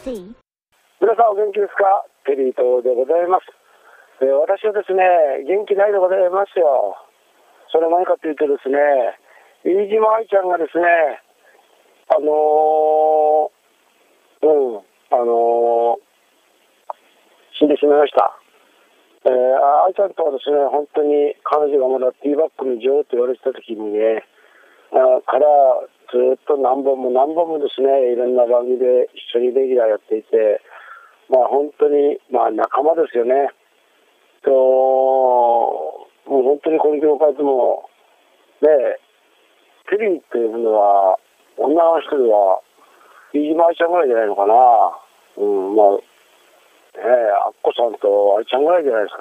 C。 皆さんお元気ですか？テリー東でございます。私はですね、元気ないでございますよ。それ何かというとですね、飯島愛ちゃんがですね、死んでしまいました。愛ちゃんとはですね、本当に彼女がまだティーバッグの女王と言われてた時にね、からずっと何本もですね、いろんな番組で一緒にレギュラーやっていて、本当に仲間ですよね。もう本当にこの業界でもね、テリーっていうのは女の人では飯島愛ちゃんぐらいじゃないのかな。アッコさんと愛ちゃんぐらいじゃないですか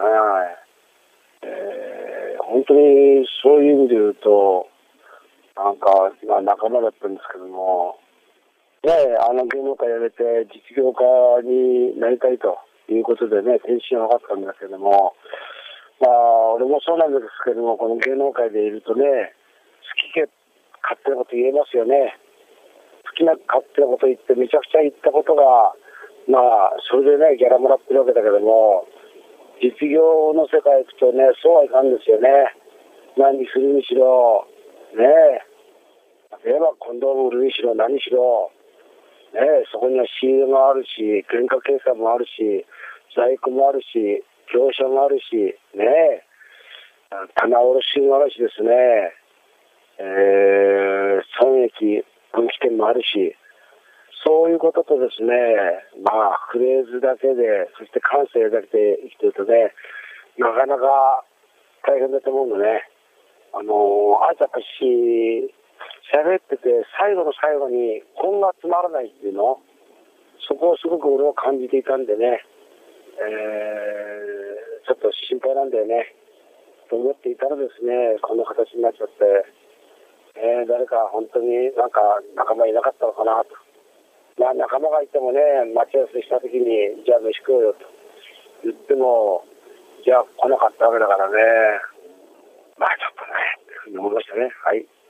ね。本当にそういう意味で言うと仲間だったんですけども、芸能界辞めて実業家になりたいということでね、転身を図ったんだけども、俺もそうなんですけども、この芸能界でいるとね、好き勝手なこと言えますよね。好きな勝手なこと言ってめちゃくちゃ言ったことが、それでね、ギャラもらってるわけだけども、実業の世界行くとね、そうはいかんですよね。何するにしろ、ねえ、例えばコンドーム売るにしろ何しろ、ねえ、そこには仕入れもあるし、原価計算もあるし、在庫もあるし、業者もあるし、ねえ、棚卸もあるしですね、損益、分岐点もあるし、そういうこととですね、フレーズだけで、そして感性だけで生きてるとね、なかなか大変だと思うのね。あたかし、喋ってて、最後の最後に、こんなつまらないっていうの、そこをすごく俺は感じていたんでね、ちょっと心配なんだよね。と思っていたらですね、この形になっちゃって、誰か本当に仲間いなかったのかなと。仲間がいてもね、待ち合わせした時に、じゃあ飯食おうよと言っても、じゃあ来なかったわけだからね、ちょっとね、っていうふうに思いましたね。はい。